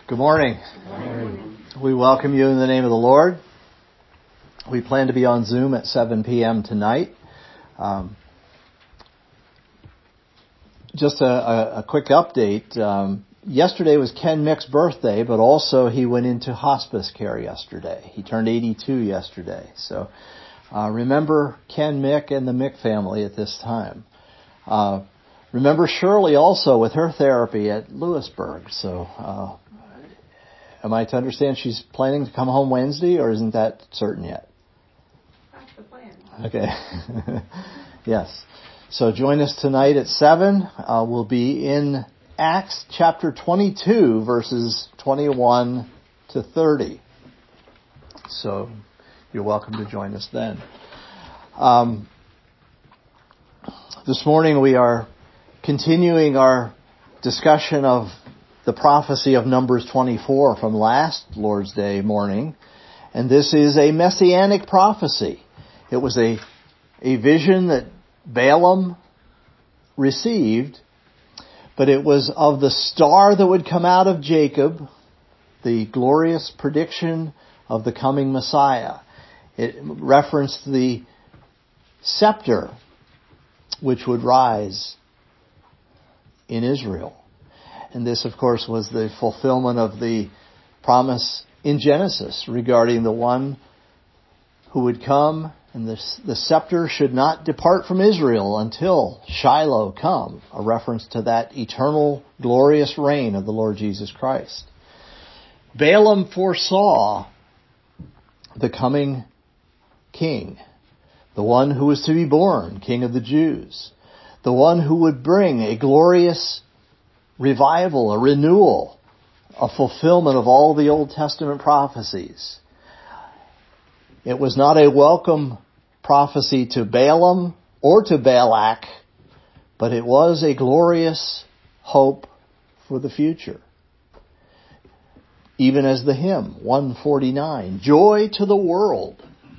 Good morning. Good morning. We welcome you in the name of the Lord. We plan to be on Zoom at 7 p.m. tonight. Just a quick update. Yesterday was Ken Mick's birthday, but also he went into hospice care yesterday. He turned 82 yesterday. So remember Ken Mick and the Mick family at this time. Remember Shirley also with her therapy at Lewisburg. So am I to understand she's planning to come home Wednesday, or isn't that certain yet? That's the plan. Okay. Yes. So join us tonight at 7. We'll be in Acts chapter 22, verses 21 to 30. So you're welcome to join us then. This morning we are continuing our discussion of the prophecy of Numbers 24 from last Lord's Day morning. And this is a messianic prophecy. It was a vision that Balaam received, but it was of the star that would come out of Jacob, the glorious prediction of the coming Messiah. It referenced the scepter which would rise in Israel. And this, of course, was the fulfillment of the promise in Genesis regarding the one who would come, and the scepter should not depart from Israel until Shiloh come, a reference to that eternal, glorious reign of the Lord Jesus Christ. Balaam foresaw the coming king, the one who was to be born, King of the Jews, the one who would bring a glorious revival, a renewal, a fulfillment of all the Old Testament prophecies. It was not a welcome prophecy to Balaam or to Balak, but it was a glorious hope for the future. Even as the hymn, 149, Joy to the World.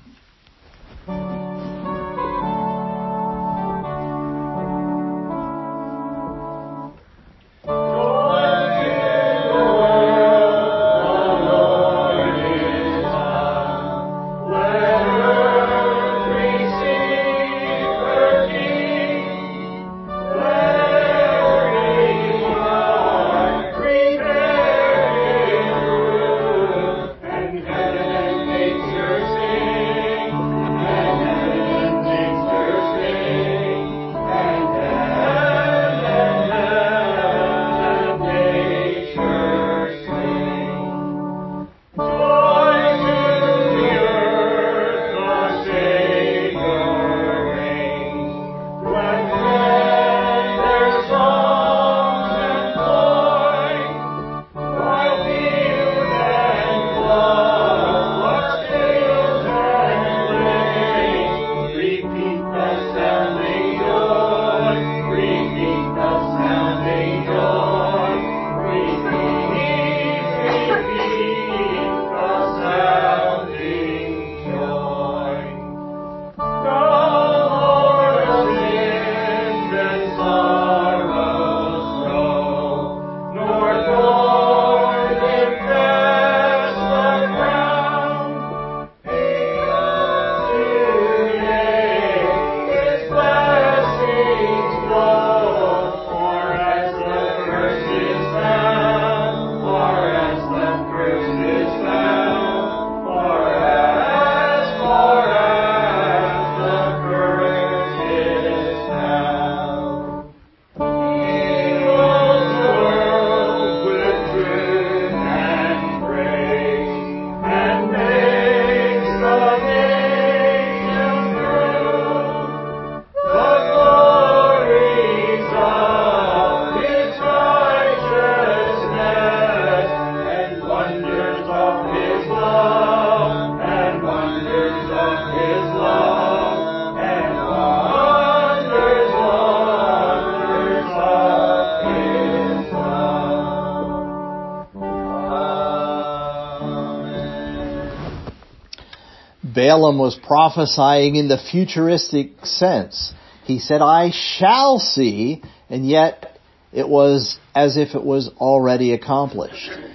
Balaam was prophesying in the futuristic sense. He said, I shall see, and yet it was as if it was already accomplished.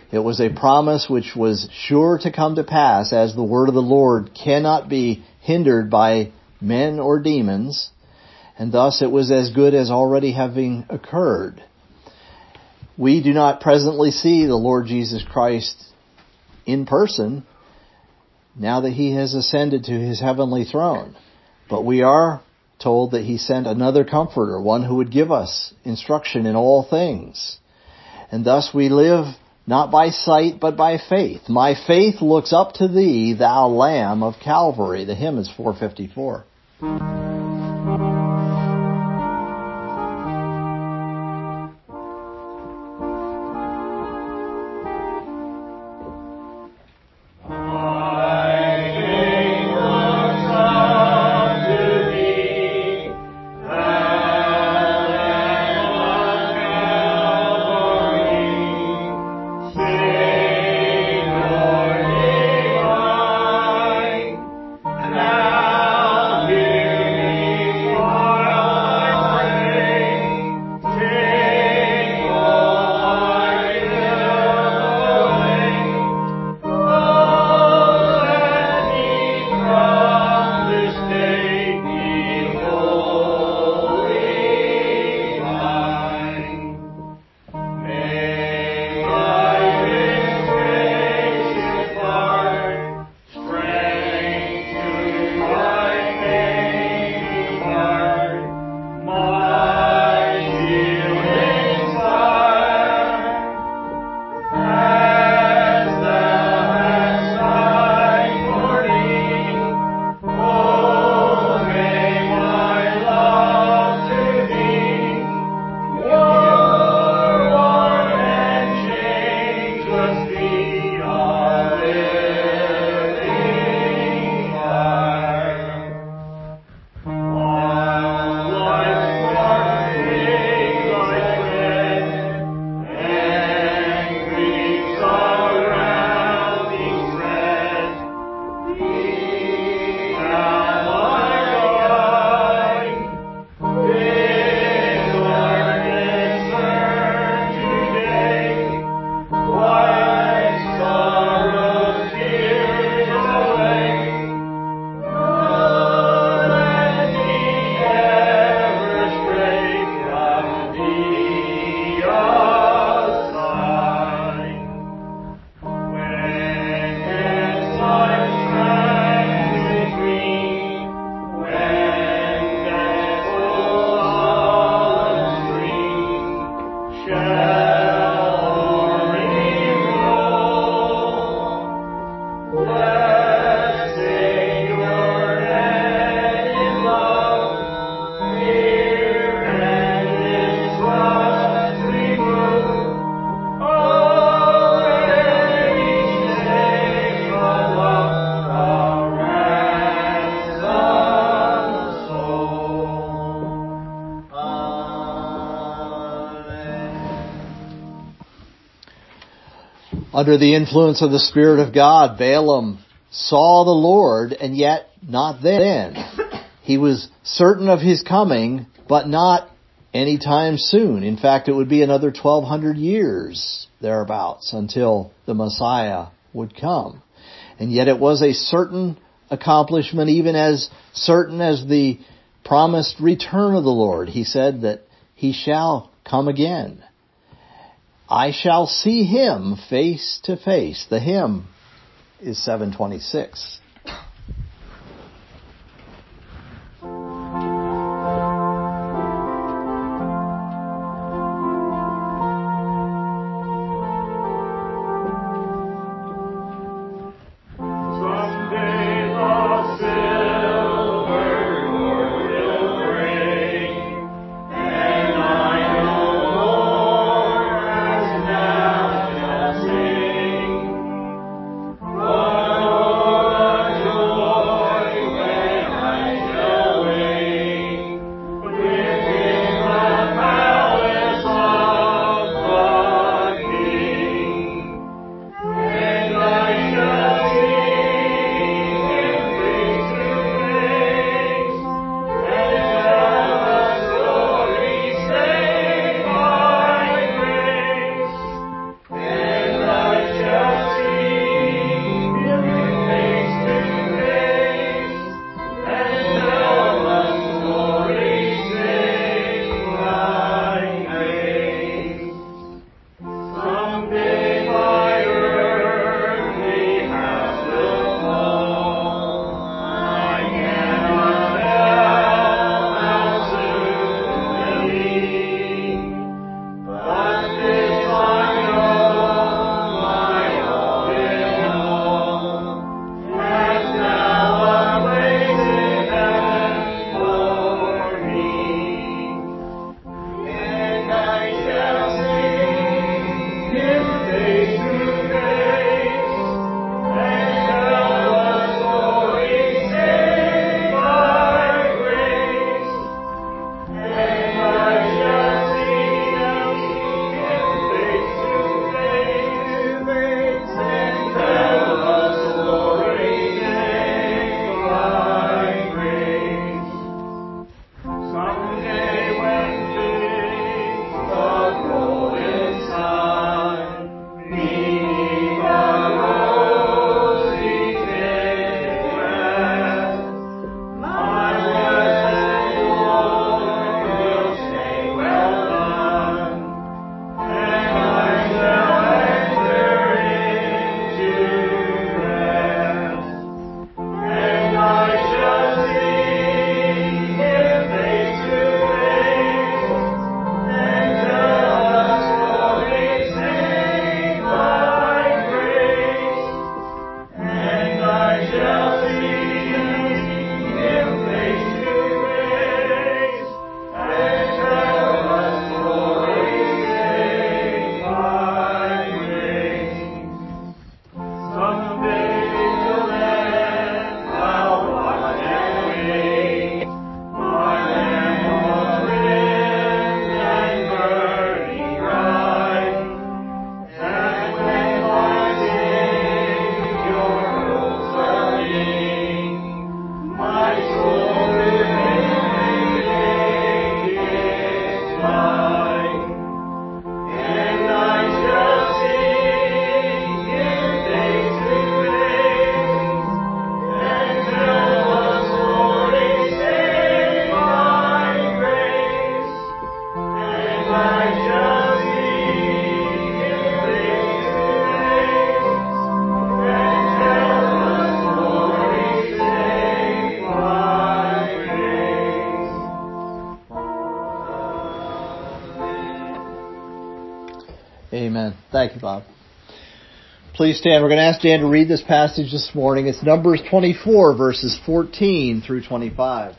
It was a promise which was sure to come to pass, as the word of the Lord cannot be hindered by men or demons, and thus it was as good as already having occurred. We do not presently see the Lord Jesus Christ in person, now that He has ascended to His heavenly throne. But we are told that He sent another Comforter, one who would give us instruction in all things. And thus we live not by sight, but by faith. My faith looks up to Thee, Thou Lamb of Calvary. The hymn is 454. Under the influence of the Spirit of God, Balaam saw the Lord, and yet not then. He was certain of His coming, but not anytime soon. In fact, it would be another 1,200 years thereabouts until the Messiah would come. And yet it was a certain accomplishment, even as certain as the promised return of the Lord. He said that He shall come again. I shall see Him face to face. The hymn is 726. Oh Thank you, Bob. Please stand. We're going to ask Dan to read this passage this morning. It's Numbers 24, verses 14 through 25.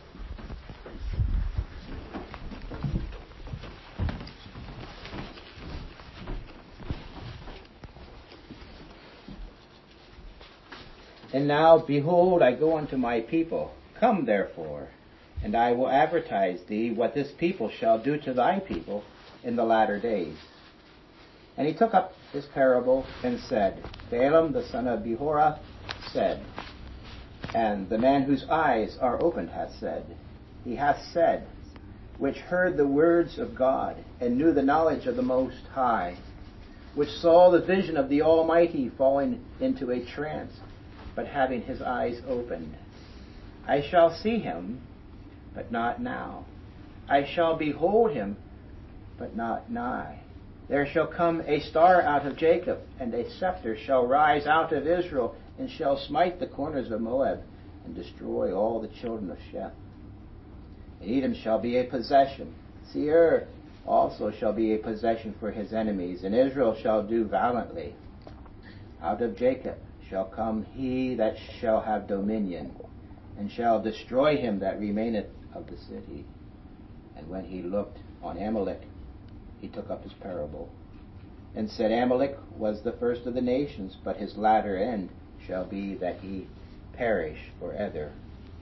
And now, behold, I go unto my people. Come, therefore, and I will advertise thee what this people shall do to thy people in the latter days. And he took up his parable and said, Balaam the son of Behorath said, and the man whose eyes are opened hath said, he hath said, which heard the words of God, and knew the knowledge of the Most High, which saw the vision of the Almighty falling into a trance, but having his eyes opened. I shall see him, but not now. I shall behold him, but not nigh. There shall come a star out of Jacob, and a scepter shall rise out of Israel, and shall smite the corners of Moab, and destroy all the children of Sheth. And Edom shall be a possession. Seir also shall be a possession for his enemies, and Israel shall do valiantly. Out of Jacob shall come he that shall have dominion, and shall destroy him that remaineth of the city. And when he looked on Amalek, he took up his parable, and said, Amalek was the first of the nations, but his latter end shall be that he perish forever.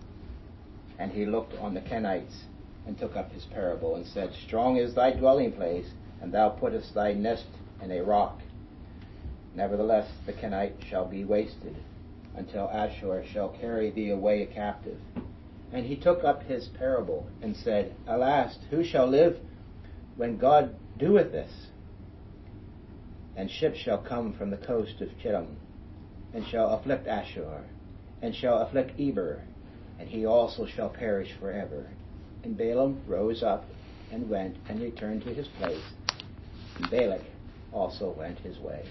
And he looked on the Kenites, and took up his parable, and said, Strong is thy dwelling place, and thou puttest thy nest in a rock. Nevertheless, the Kenite shall be wasted, until Ashur shall carry thee away a captive. And he took up his parable, and said, Alas, who shall live when God doeth this? And ships shall come from the coast of Chittim, and shall afflict Ashur, and shall afflict Eber, and he also shall perish forever. And Balaam rose up, and went, and returned to his place. And Balak also went his way.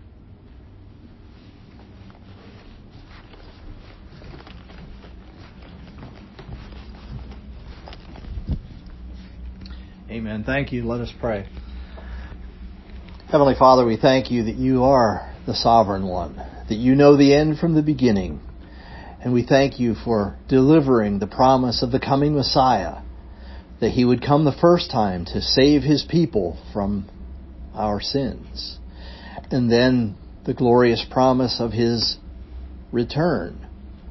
Amen. Thank you. Let us pray. Heavenly Father, we thank you that you are the sovereign one, that you know the end from the beginning. And we thank you for delivering the promise of the coming Messiah, that he would come the first time to save his people from our sins. And then the glorious promise of his return.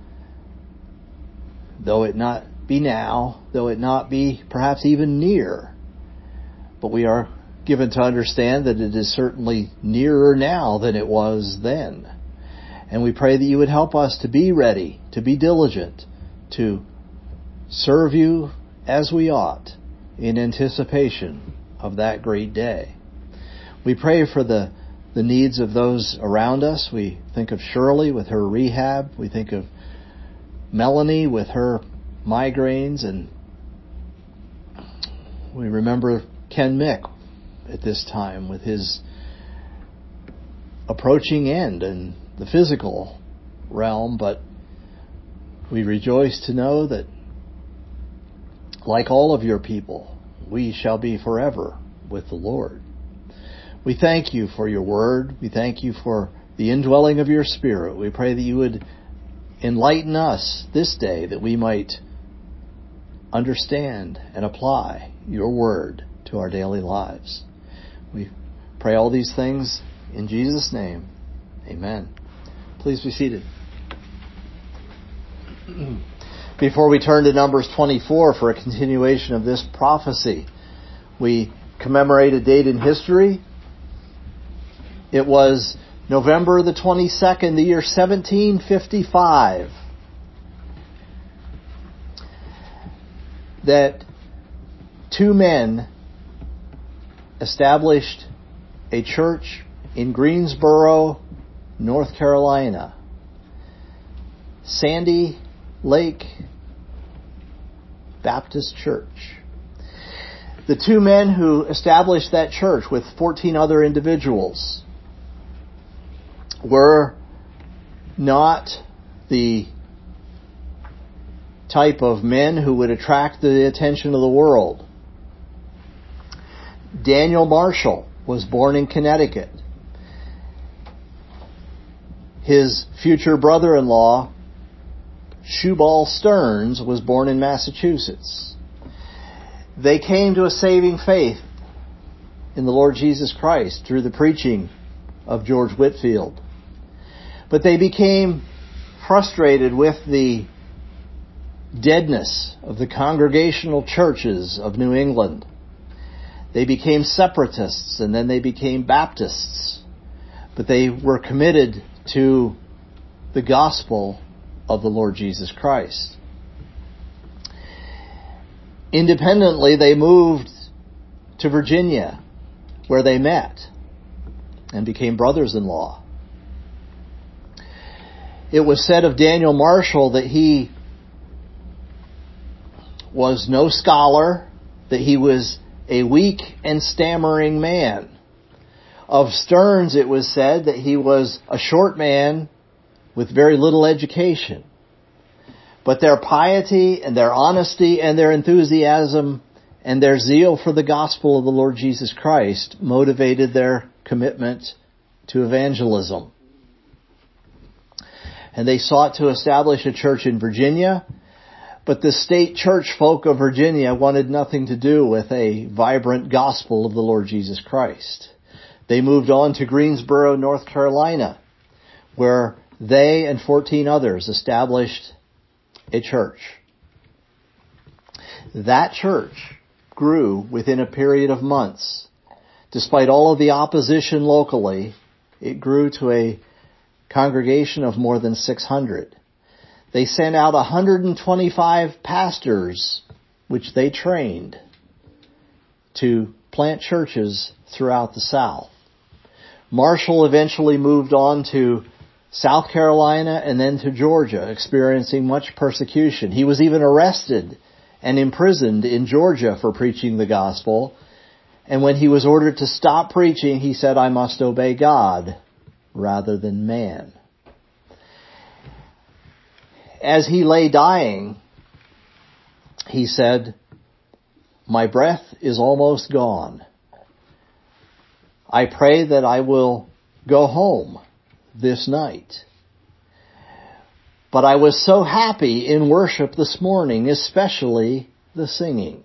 Though it not be now, though it not be perhaps even near, but we are given to understand that it is certainly nearer now than it was then. And we pray that you would help us to be ready, to be diligent, to serve you as we ought in anticipation of that great day. We pray for the needs of those around us. We think of Shirley with her rehab. We think of Melanie with her migraines. And we remember Ken Mick at this time with his approaching end in the physical realm, but we rejoice to know that, like all of your people, we shall be forever with the Lord. We thank you for your word. We thank you for the indwelling of your Spirit. We pray that you would enlighten us this day, that we might understand and apply your word to our daily lives. We pray all these things in Jesus' name. Amen. Please be seated. Before we turn to Numbers 24 for a continuation of this prophecy, we commemorate a date in history. It was November the 22nd, the year 1755, that two men established a church in Greensboro, North Carolina. Sandy Lake Baptist Church. The two men who established that church with 14 other individuals were not the type of men who would attract the attention of the world. Daniel Marshall was born in Connecticut. his future brother-in-law, Shubal Stearns, was born in Massachusetts. They came to a saving faith in the Lord Jesus Christ through the preaching of George Whitefield. But they became frustrated with the deadness of the congregational churches of New England. They became separatists, and then they became Baptists. But they were committed to the gospel of the Lord Jesus Christ. Independently, they moved to Virginia, where they met and became brothers-in-law. It was said of Daniel Marshall that he was no scholar, that he was a weak and stammering man. Of Stearns, it was said that he was a short man with very little education. But their piety and their honesty and their enthusiasm and their zeal for the gospel of the Lord Jesus Christ motivated their commitment to evangelism. And they sought to establish a church in Virginia, but the state church folk of Virginia wanted nothing to do with a vibrant gospel of the Lord Jesus Christ. They moved on to Greensboro, North Carolina, where they and 14 others established a church. That church grew within a period of months. Despite all of the opposition locally, it grew to a congregation of more than 600. They sent out 125 pastors, which they trained, to plant churches throughout the South. Marshall eventually moved on to South Carolina and then to Georgia, experiencing much persecution. He was even arrested and imprisoned in Georgia for preaching the gospel. And when he was ordered to stop preaching, he said, "I must obey God rather than man." As he lay dying, he said, "My breath is almost gone. I pray that I will go home this night. But I was so happy in worship this morning, especially the singing."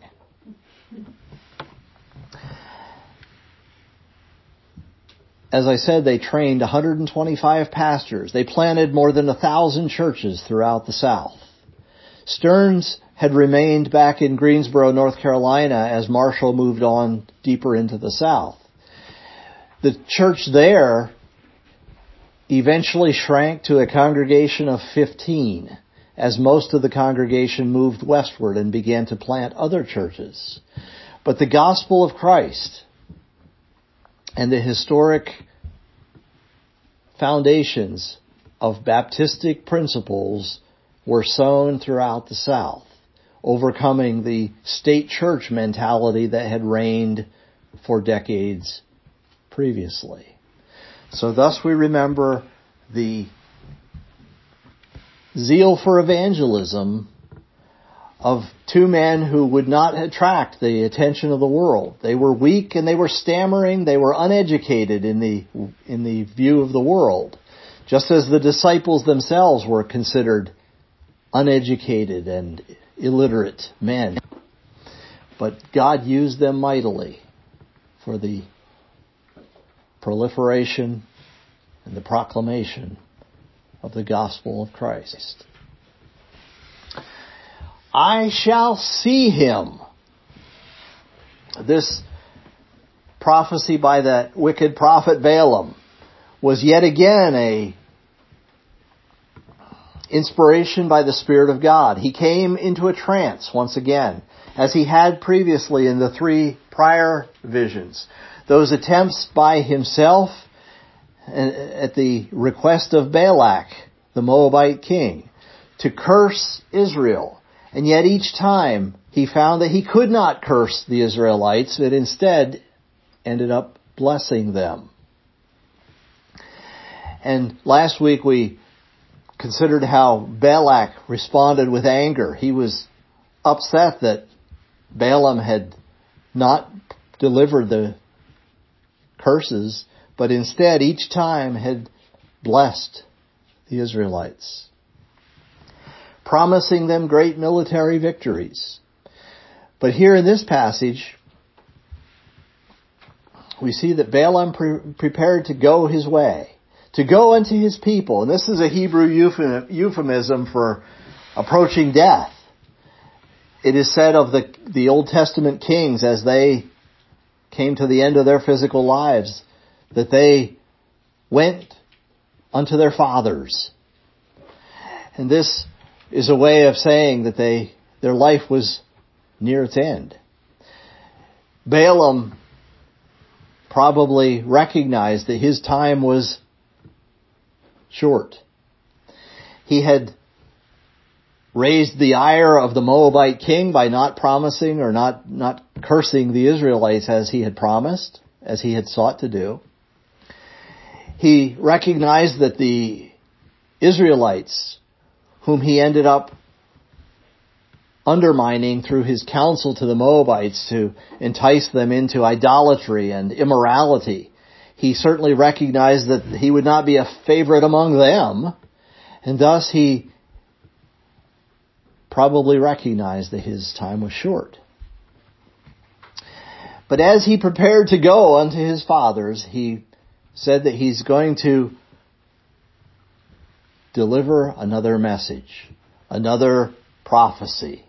As I said, they trained 125 pastors. They planted more than 1,000 churches throughout the South. Stearns had remained back in Greensboro, North Carolina, as Marshall moved on deeper into the South. The church there eventually shrank to a congregation of 15, as most of the congregation moved westward and began to plant other churches. But the gospel of Christ and the historic foundations of Baptistic principles were sown throughout the South, overcoming the state church mentality that had reigned for decades previously. So thus we remember the zeal for evangelism of two men who would not attract the attention of the world. They were weak and they were stammering. They were uneducated in the view of the world, just as the disciples themselves were considered uneducated and illiterate men. But God used them mightily for the proliferation and the proclamation of the gospel of Christ. I shall see him. This prophecy by that wicked prophet Balaam was yet again a inspiration by the Spirit of God. He came into a trance once again, as he had previously in the 3 prior visions. Those attempts by himself, at the request of Balak, the Moabite king, to curse Israel. And yet each time he found that he could not curse the Israelites, but instead ended up blessing them. And last week we considered how Balak responded with anger. He was upset that Balaam had not delivered the curses, but instead each time had blessed the Israelites, promising them great military victories. But here in this passage, we see that Balaam prepared to go his way, to go unto his people. And this is a Hebrew euphemism for approaching death. It is said of the Old Testament kings as they came to the end of their physical lives that they went unto their fathers. And this is a way of saying that their life was near its end. Balaam probably recognized that his time was short. He had raised the ire of the Moabite king by not promising or not cursing the Israelites as he had promised, as he had sought to do. He recognized that the Israelites, whom he ended up undermining through his counsel to the Moabites to entice them into idolatry and immorality, he certainly recognized that he would not be a favorite among them, and thus he probably recognized that his time was short. But as he prepared to go unto his fathers, he said that he's going to deliver another message, another prophecy.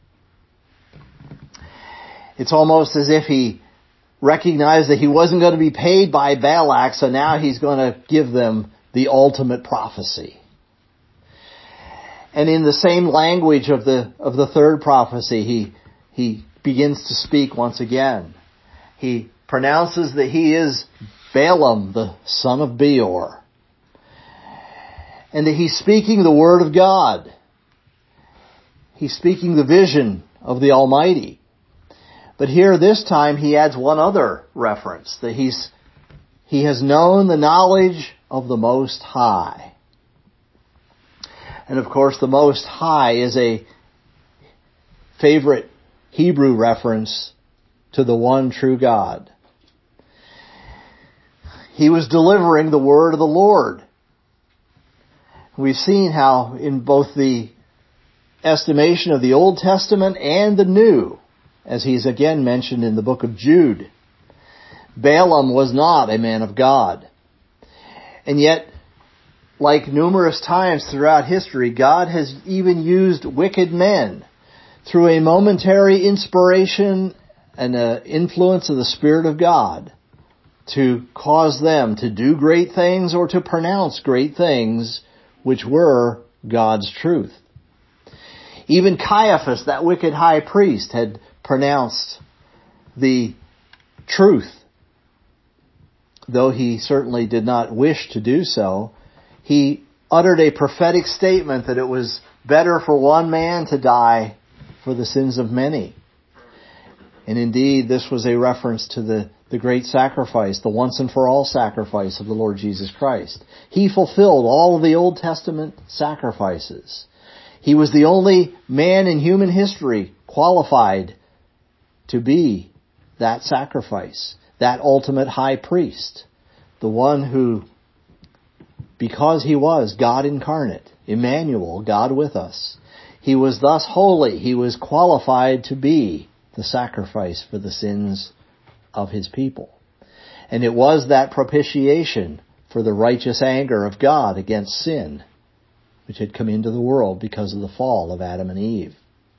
It's almost as if he recognized that he wasn't going to be paid by Balak, so now he's going to give them the ultimate prophecy. And in the same language of the third prophecy, he begins to speak once again. He pronounces that he is Balaam, the son of Beor, and that he's speaking the word of God. He's speaking the vision of the Almighty. But here this time he adds one other reference, that he has known the knowledge of the Most High. And of course the Most High is a favorite Hebrew reference to the one true God. He was delivering the word of the Lord. We've seen how in both the estimation of the Old Testament and the New, as he's again mentioned in the book of Jude, Balaam was not a man of God. And yet, like numerous times throughout history, God has even used wicked men through a momentary inspiration and influence of the Spirit of God to cause them to do great things or to pronounce great things which were God's truth. Even Caiaphas, that wicked high priest, had pronounced the truth. Though he certainly did not wish to do so, he uttered a prophetic statement that it was better for one man to die for the sins of many. And indeed, this was a reference to the great sacrifice, the once and for all sacrifice of the Lord Jesus Christ. He fulfilled all of the Old Testament sacrifices. He was the only man in human history qualified to be that sacrifice, that ultimate high priest, the one who, because he was God incarnate, Emmanuel, God with us, he was thus holy, he was qualified to be the sacrifice for the sins of his people. And it was that propitiation for the righteous anger of God against sin, which had come into the world because of the fall of Adam and Eve.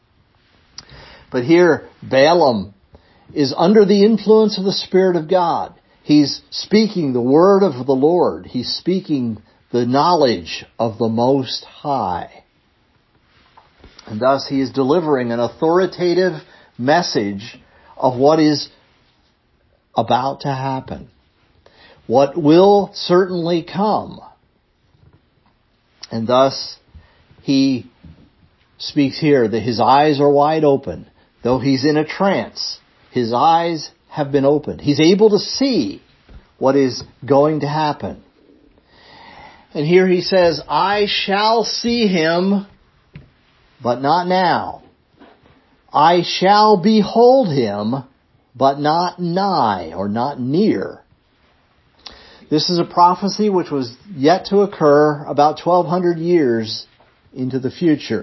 But here, Balaam is under the influence of the Spirit of God. He's speaking the word of the Lord. He's speaking the knowledge of the Most High. And thus he is delivering an authoritative message of what is about to happen, what will certainly come. And thus he speaks here that his eyes are wide open. Though he's in a trance, his eyes have been opened. He's able to see what is going to happen. And here he says, I shall see him, but not now. I shall behold him, but not nigh or not near. This is a prophecy which was yet to occur about 1,200 years into the future.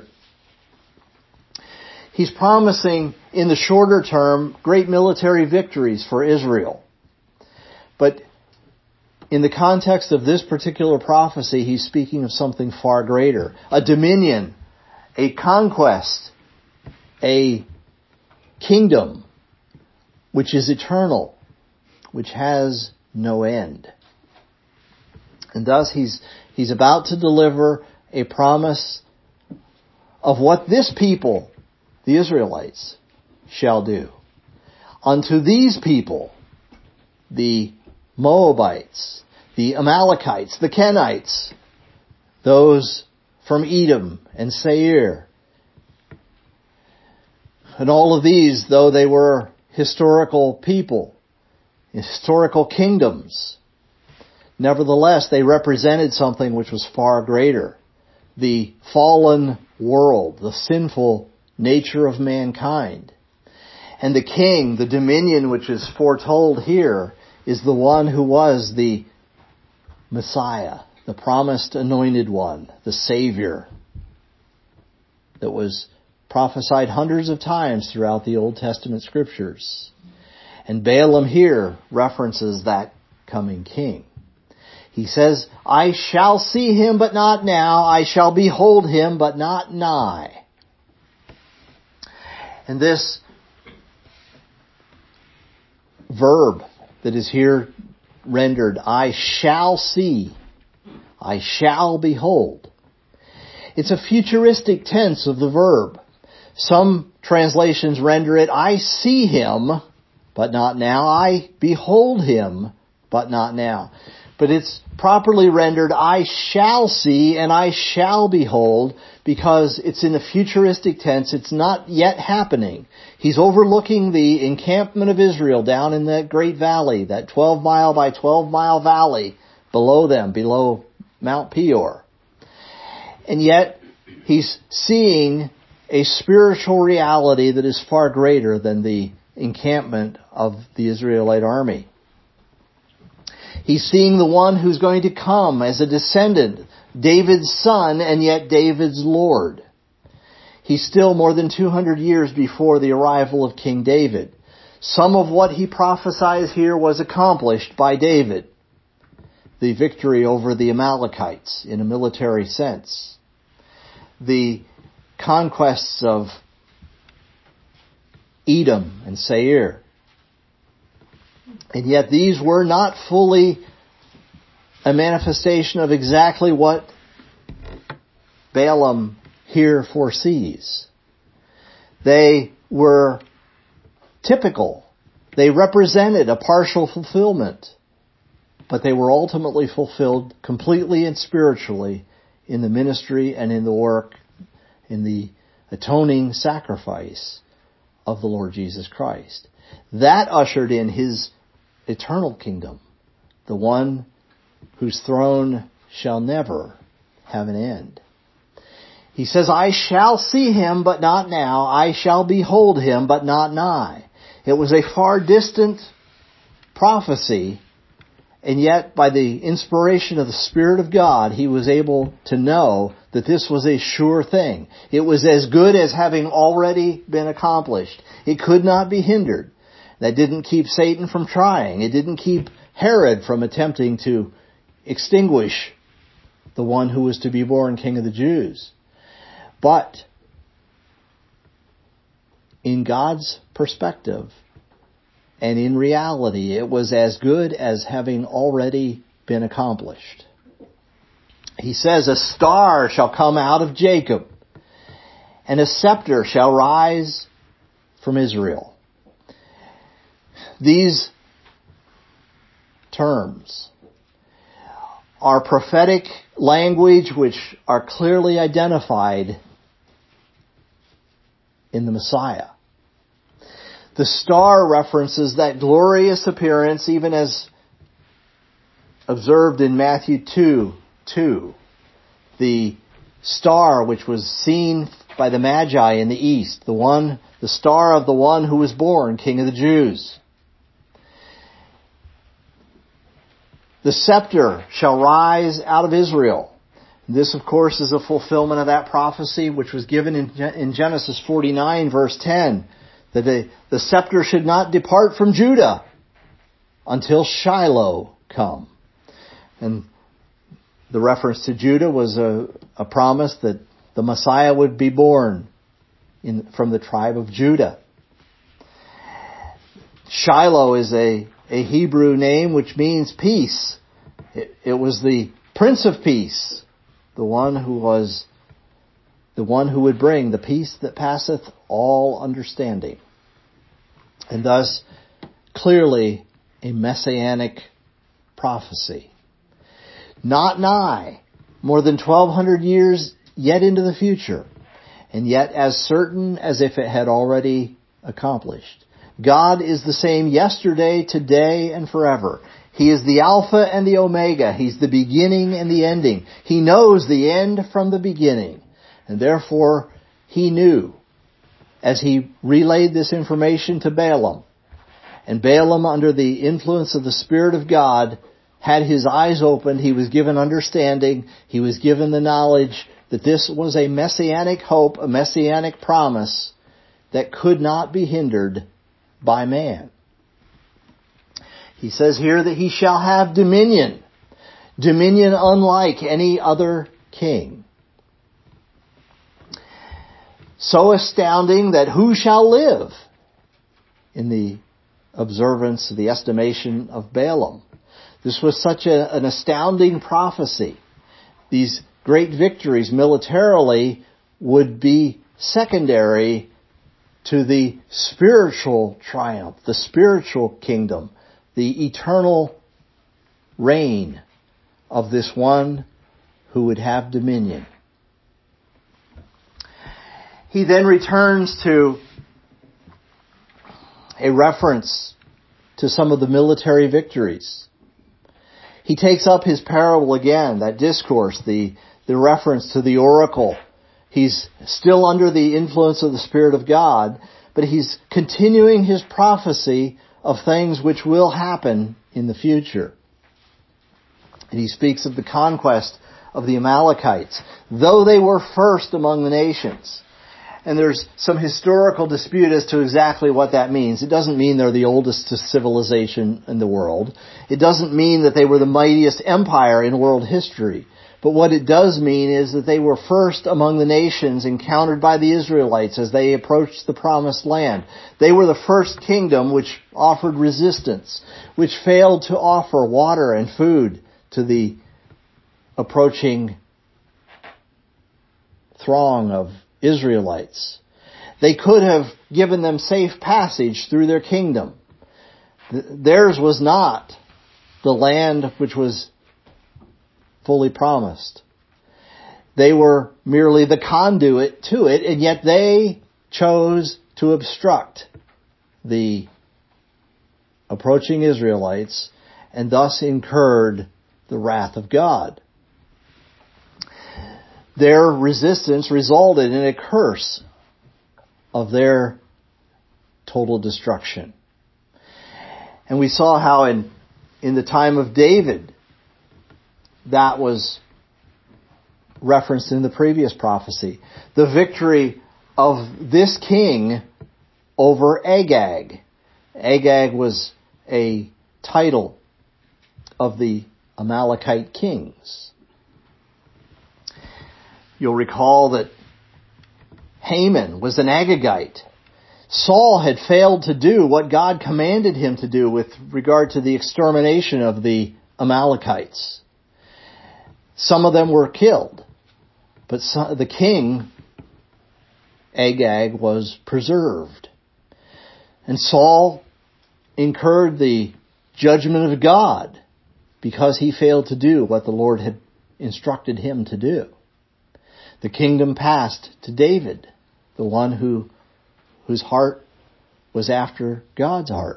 He's promising in the shorter term great military victories for Israel. But in the context of this particular prophecy, he's speaking of something far greater. A dominion, a conquest, a kingdom which is eternal, which has no end. And thus he's about to deliver a promise of what this people, the Israelites, shall do. Unto these people, the Moabites, the Amalekites, the Kenites, those from Edom and Seir. And all of these, though they were historical people, historical kingdoms, nevertheless they represented something which was far greater. The fallen world, the sinful nature of mankind. And the king, the dominion which is foretold here, is the one who was the Messiah, the promised anointed one, the Savior, that was prophesied hundreds of times throughout the Old Testament scriptures. And Balaam here references that coming king. He says, I shall see him, but not now. I shall behold him, but not nigh. And this verb that is here rendered, I shall see, I shall behold. It's a futuristic tense of the verb. Some translations render it, I see him, but not now. I behold him, but not now. But it's properly rendered, I shall see and I shall behold, because it's in the futuristic tense. It's not yet happening. He's overlooking the encampment of Israel down in that great valley, that 12 mile by 12 mile valley below them, below Mount Peor. And yet, he's seeing a spiritual reality that is far greater than the encampment of the Israelite army. He's seeing the one who's going to come as a descendant, David's son, and yet David's Lord. He's still more than 200 years before the arrival of King David. Some of what he prophesies here was accomplished by David. The victory over the Amalekites in a military sense. The conquests of Edom and Seir. And yet these were not fully a manifestation of exactly what Balaam here foresees. They were typical. They represented a partial fulfillment. But they were ultimately fulfilled completely and spiritually in the ministry and in the work, in the atoning sacrifice of the Lord Jesus Christ. That ushered in his eternal kingdom, the one whose throne shall never have an end. He says, I shall see him, but not now. I shall behold him, but not nigh. It was a far distant prophecy, and yet by the inspiration of the Spirit of God, he was able to know that this was a sure thing. It was as good as having already been accomplished. It could not be hindered. That didn't keep Satan from trying. It didn't keep Herod from attempting to extinguish the one who was to be born King of the Jews. But in God's perspective and in reality, it was as good as having already been accomplished. He says, a star shall come out of Jacob, and a scepter shall rise from Israel. These terms are prophetic language which are clearly identified in the Messiah. The star references that glorious appearance, even as observed in Matthew 2:2. The star which was seen by the Magi in the east, the star of the one who was born King of the Jews. The scepter shall rise out of Israel. This, of course, is a fulfillment of that prophecy which was given in Genesis 49, verse 10, that the scepter should not depart from Judah until Shiloh come. And the reference to Judah was a promise that the Messiah would be born from the tribe of Judah. Shiloh is a Hebrew name which means peace. It was the Prince of Peace, the one who would bring the peace that passeth all understanding. And thus, clearly a messianic prophecy. Not nigh, more than 1,200 years yet into the future, and yet as certain as if it had already accomplished. God is the same yesterday, today, and forever. He is the Alpha and the Omega. He's the beginning and the ending. He knows the end from the beginning. And therefore, He knew, as He relayed this information to Balaam, and Balaam, under the influence of the Spirit of God, had his eyes opened. He was given understanding. He was given the knowledge that this was a messianic hope, a messianic promise that could not be hindered by man. He says here that he shall have dominion. Dominion unlike any other king. So astounding that who shall live in the observance, the estimation of Balaam. This was such an astounding prophecy. These great victories militarily would be secondary to the spiritual triumph, the spiritual kingdom, the eternal reign of this one who would have dominion. He then returns to a reference to some of the military victories. He takes up his parable again, that discourse, the reference to the oracle. He's still under the influence of the Spirit of God, but he's continuing his prophecy of things which will happen in the future. And he speaks of the conquest of the Amalekites, though they were first among the nations. And there's some historical dispute as to exactly what that means. It doesn't mean they're the oldest civilization in the world. It doesn't mean that they were the mightiest empire in world history. But what it does mean is that they were first among the nations encountered by the Israelites as they approached the promised land. They were the first kingdom which offered resistance, which failed to offer water and food to the approaching throng of Israelites. They could have given them safe passage through their kingdom. Theirs was not the land which was fully promised. They were merely the conduit to it, and yet they chose to obstruct the approaching Israelites and thus incurred the wrath of God. Their resistance resulted in a curse of their total destruction. And we saw how in the time of David, that was referenced in the previous prophecy. The victory of this king over Agag. Agag was a title of the Amalekite kings. You'll recall that Haman was an Agagite. Saul had failed to do what God commanded him to do with regard to the extermination of the Amalekites. Some of them were killed, but the king, Agag, was preserved. And Saul incurred the judgment of God because he failed to do what the Lord had instructed him to do. The kingdom passed to David, the one whose heart was after God's heart.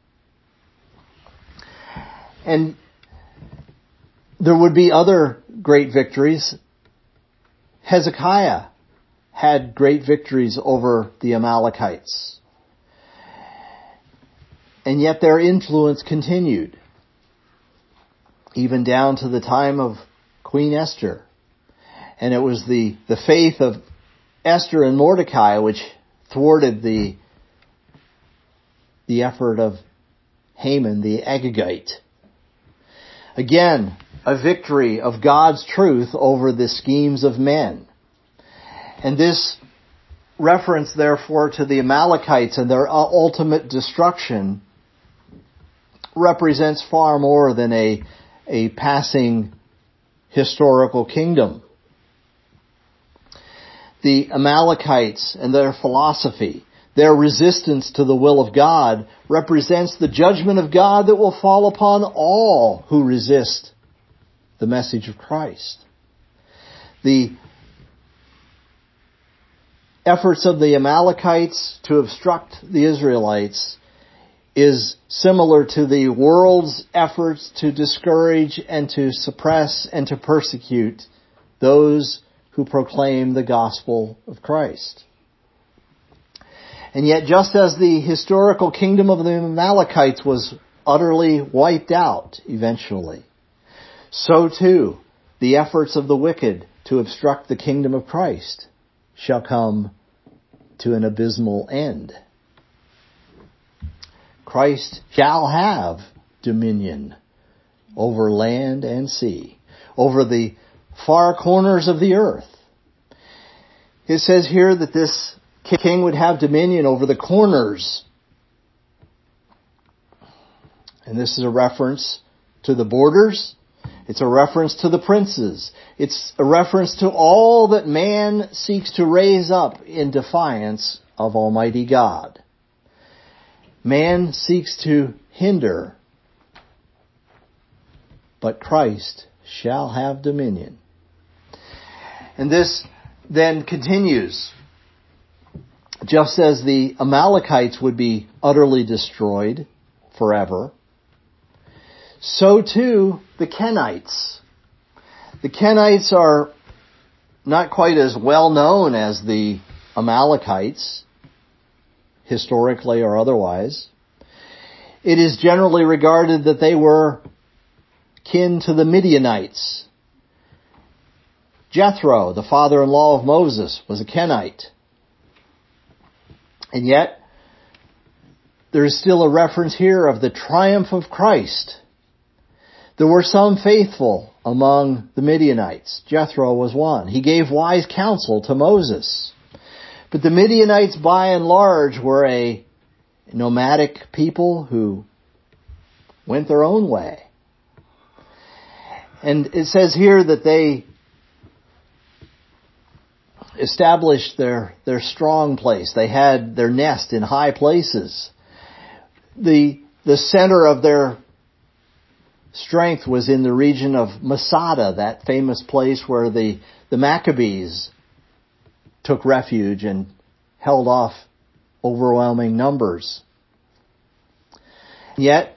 And there would be other great victories. Hezekiah had great victories over the Amalekites. And yet their influence continued. even down to the time of Queen Esther. And it was the faith of Esther and Mordecai which thwarted the effort of Haman the Agagite. Again, a victory of God's truth over the schemes of men. And this reference, therefore, to the Amalekites and their ultimate destruction represents far more than a passing historical kingdom. The Amalekites and their philosophy, their resistance to the will of God, represents the judgment of God that will fall upon all who resist the message of Christ. The efforts of the Amalekites to obstruct the Israelites is similar to the world's efforts to discourage and to suppress and to persecute those who proclaim the gospel of Christ. And yet, just as the historical kingdom of the Amalekites was utterly wiped out eventually, so too the efforts of the wicked to obstruct the kingdom of Christ shall come to an abysmal end. Christ shall have dominion over land and sea, over the far corners of the earth. It says here that this king would have dominion over the corners. And this is a reference to the borders. It's a reference to the princes. It's a reference to all that man seeks to raise up in defiance of Almighty God. Man seeks to hinder, but Christ shall have dominion. And this then continues. Just as the Amalekites would be utterly destroyed forever, so too the Kenites. The Kenites are not quite as well known as the Amalekites, historically or otherwise. It is generally regarded that they were kin to the Midianites. Jethro, the father-in-law of Moses, was a Kenite. And yet, there is still a reference here of the triumph of Christ. There were some faithful among the Midianites. Jethro was one. He gave wise counsel to Moses. But the Midianites, by and large, were a nomadic people who went their own way. And it says here that they established their strong place. They had their nest in high places. The center of their strength was in the region of Masada, that famous place where the Maccabees took refuge and held off overwhelming numbers. Yet,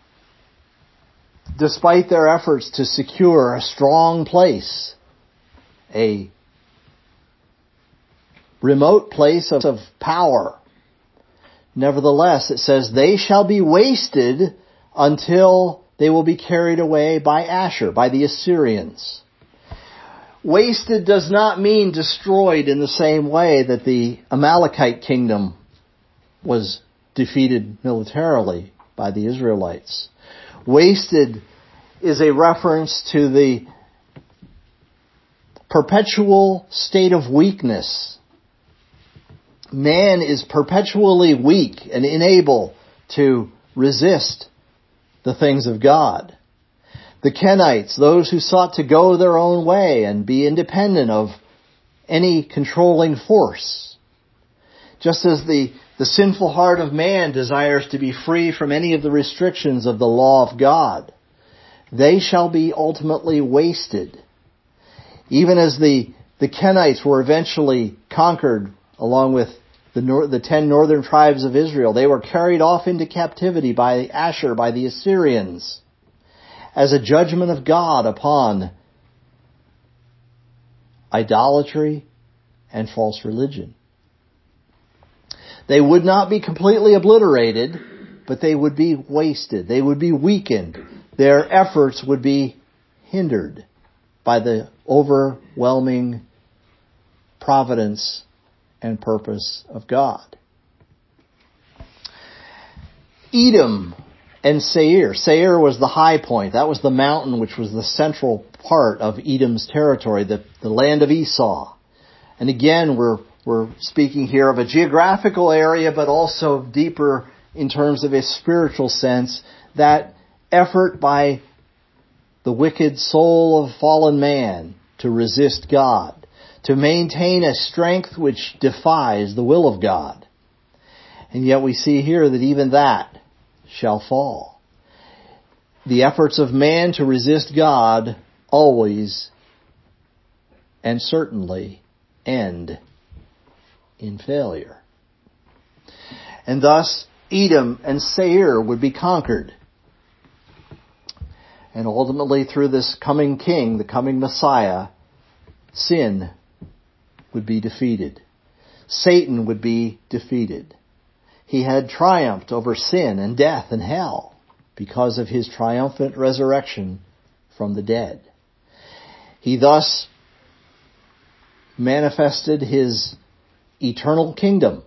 despite their efforts to secure a strong place, a remote place of power, nevertheless, it says, they shall be wasted until they will be carried away by Ashur, by the Assyrians. Wasted does not mean destroyed in the same way that the Amalekite kingdom was defeated militarily by the Israelites. Wasted is a reference to the perpetual state of weakness. Man is perpetually weak and unable to resist the things of God. The Kenites, those who sought to go their own way and be independent of any controlling force. Just as the sinful heart of man desires to be free from any of the restrictions of the law of God, they shall be ultimately wasted. Even as the Kenites were eventually conquered along with the 10 northern tribes of Israel, they were carried off into captivity by Ashur, by the Assyrians, as a judgment of God upon idolatry and false religion. They would not be completely obliterated, but they would be wasted. They would be weakened. Their efforts would be hindered by the overwhelming providence and purpose of God. Edom and Seir. Seir was the high point. That was the mountain which was the central part of Edom's territory, the land of Esau. And again, we're speaking here of a geographical area, but also deeper in terms of a spiritual sense, that effort by the wicked soul of fallen man to resist God, to maintain a strength which defies the will of God. And yet we see here that even that shall fall. The efforts of man to resist God always and certainly end in failure. And thus Edom and Seir would be conquered. And ultimately through this coming king, the coming Messiah, sin would be defeated. Satan would be defeated. He had triumphed over sin and death and hell because of his triumphant resurrection from the dead. He thus manifested his eternal kingdom.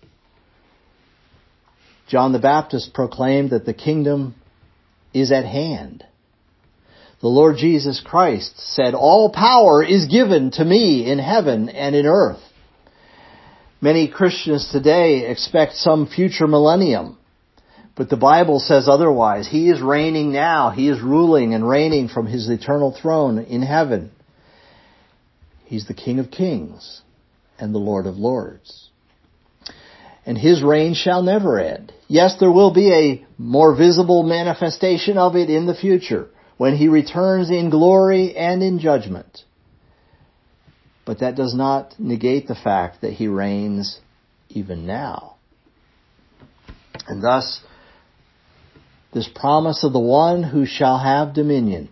John the Baptist proclaimed that the kingdom is at hand. The Lord Jesus Christ said, "All power is given to me in heaven and in earth." Many Christians today expect some future millennium, but the Bible says otherwise. He is reigning now. He is ruling and reigning from his eternal throne in heaven. He's the King of Kings and the Lord of Lords. And his reign shall never end. Yes, there will be a more visible manifestation of it in the future, when he returns in glory and in judgment. But that does not negate the fact that he reigns even now. And thus, this promise of the one who shall have dominion.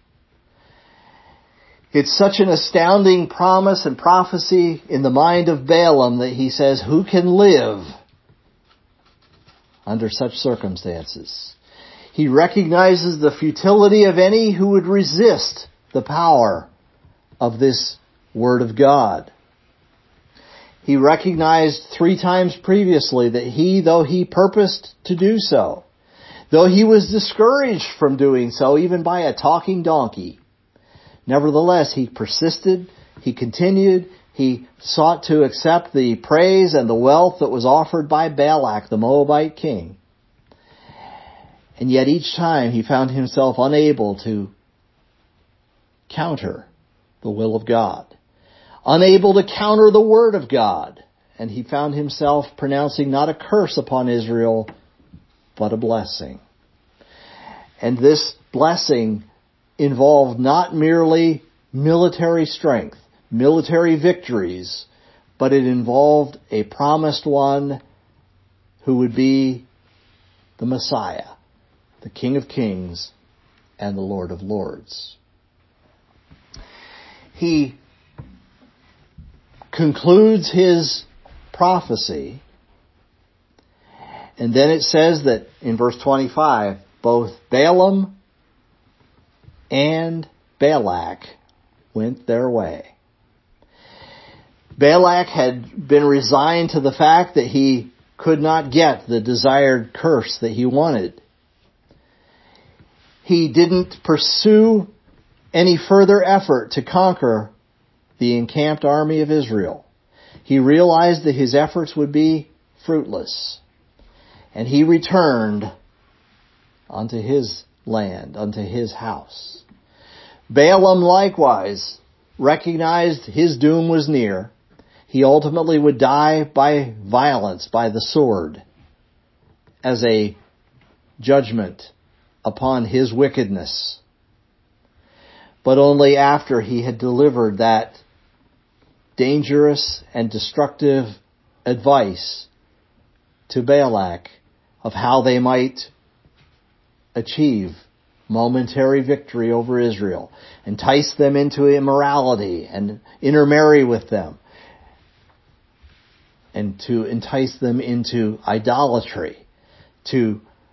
It's such an astounding promise and prophecy in the mind of Balaam that he says, who can live under such circumstances? He recognizes the futility of any who would resist the power of this Word of God. He recognized 3 times previously that he, though he purposed to do so, though he was discouraged from doing so even by a talking donkey, nevertheless he persisted, he continued, he sought to accept the praise and the wealth that was offered by Balak, the Moabite king. And yet each time he found himself unable to counter the will of God, unable to counter the Word of God. And he found himself pronouncing not a curse upon Israel, but a blessing. And this blessing involved not merely military strength, military victories, but it involved a promised one who would be the Messiah, the King of Kings and the Lord of Lords. He concludes his prophecy, and then it says that in verse 25, both Balaam and Balak went their way. Balak had been resigned to the fact that he could not get the desired curse that he wanted. He didn't pursue any further effort to conquer the encamped army of Israel. He realized that his efforts would be fruitless. And he returned unto his land, unto his house. Balaam likewise recognized his doom was near. He ultimately would die by violence, by the sword, as a judgment upon his wickedness. But only after he had delivered that dangerous and destructive advice to Balak of how they might achieve momentary victory over Israel, entice them into immorality and intermarry with them, and to entice them into idolatry, to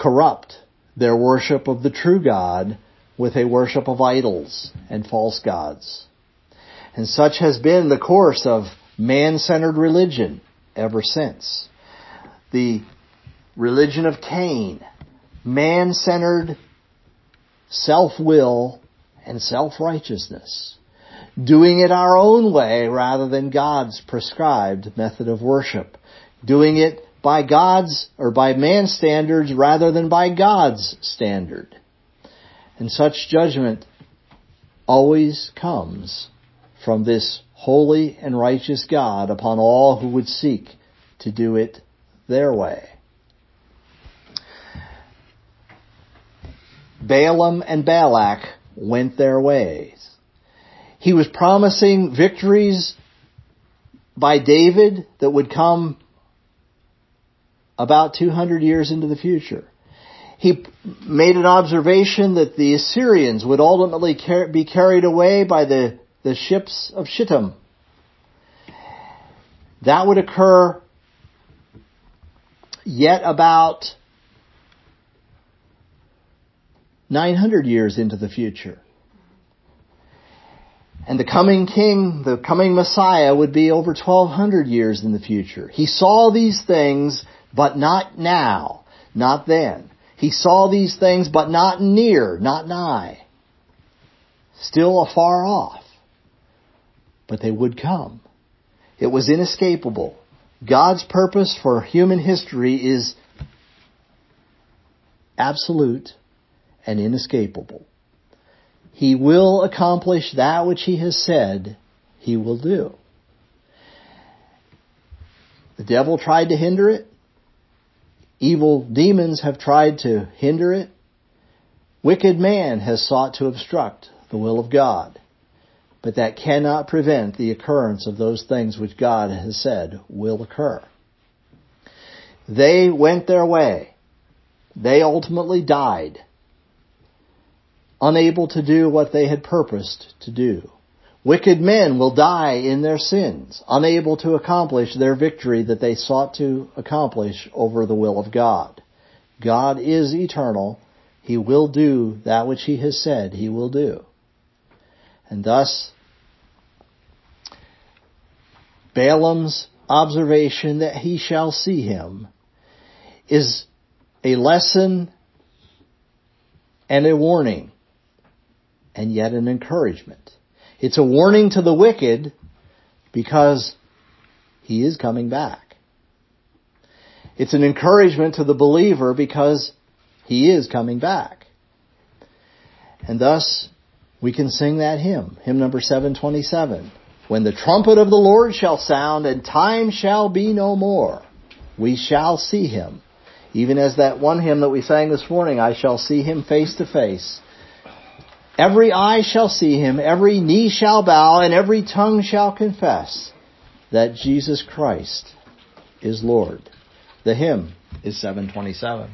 corrupt their worship of the true God with a worship of idols and false gods. And such has been the course of man-centered religion ever since. The religion of Cain, man-centered self-will and self-righteousness, doing it our own way rather than God's prescribed method of worship, doing it by God's or by man's standards rather than by God's standard. And such judgment always comes from this holy and righteous God upon all who would seek to do it their way. Balaam and Balak went their ways. He was promising victories by David that would come about 200 years into the future. He made an observation that the Assyrians would ultimately be carried away by the ships of Shittim. That would occur yet about 900 years into the future. And the coming king, the coming Messiah, would be over 1200 years in the future. He saw these things, but not now, not then. He saw these things, but not near, not nigh. Still afar off. But they would come. It was inescapable. God's purpose for human history is absolute and inescapable. He will accomplish that which He has said He will do. The devil tried to hinder it. Evil demons have tried to hinder it. Wicked man has sought to obstruct the will of God. But that cannot prevent the occurrence of those things which God has said will occur. They went their way. They ultimately died, unable to do what they had purposed to do. Wicked men will die in their sins, unable to accomplish their victory that they sought to accomplish over the will of God. God is eternal. He will do that which He has said He will do. And thus, Balaam's observation that he shall see Him is a lesson and a warning, and yet an encouragement. It's a warning to the wicked because he is coming back. It's an encouragement to the believer because he is coming back. And thus, we can sing that hymn number 727. When the trumpet of the Lord shall sound and time shall be no more, we shall see Him. Even as that one hymn that we sang this morning, I shall see Him face to face. Every eye shall see Him, every knee shall bow, and every tongue shall confess that Jesus Christ is Lord. The hymn is 727.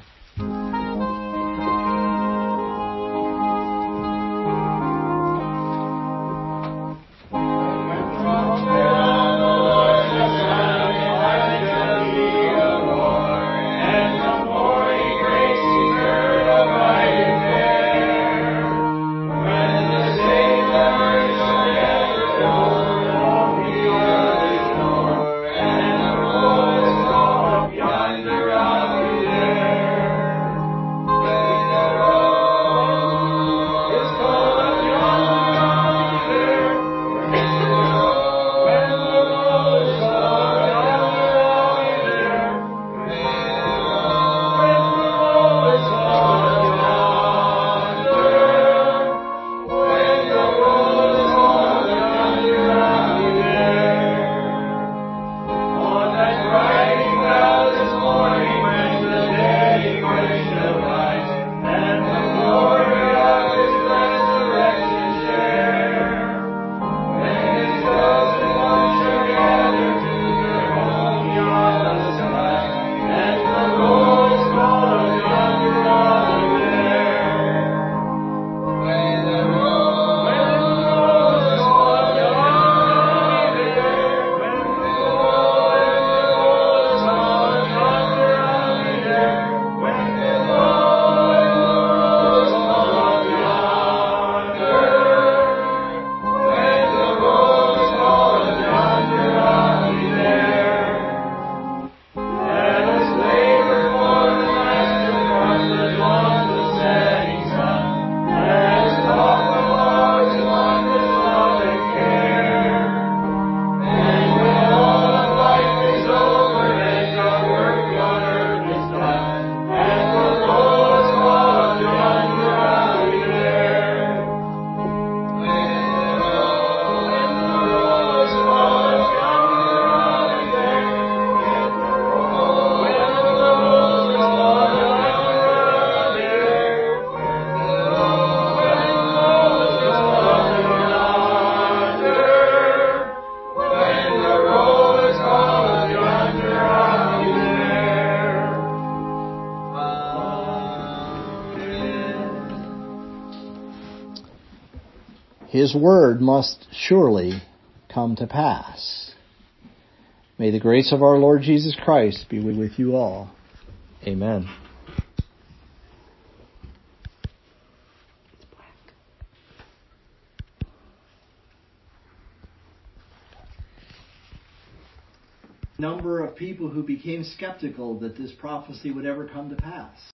His word must surely come to pass. May the grace of our Lord Jesus Christ be with you all. Amen. Number of people who became skeptical that this prophecy would ever come to pass.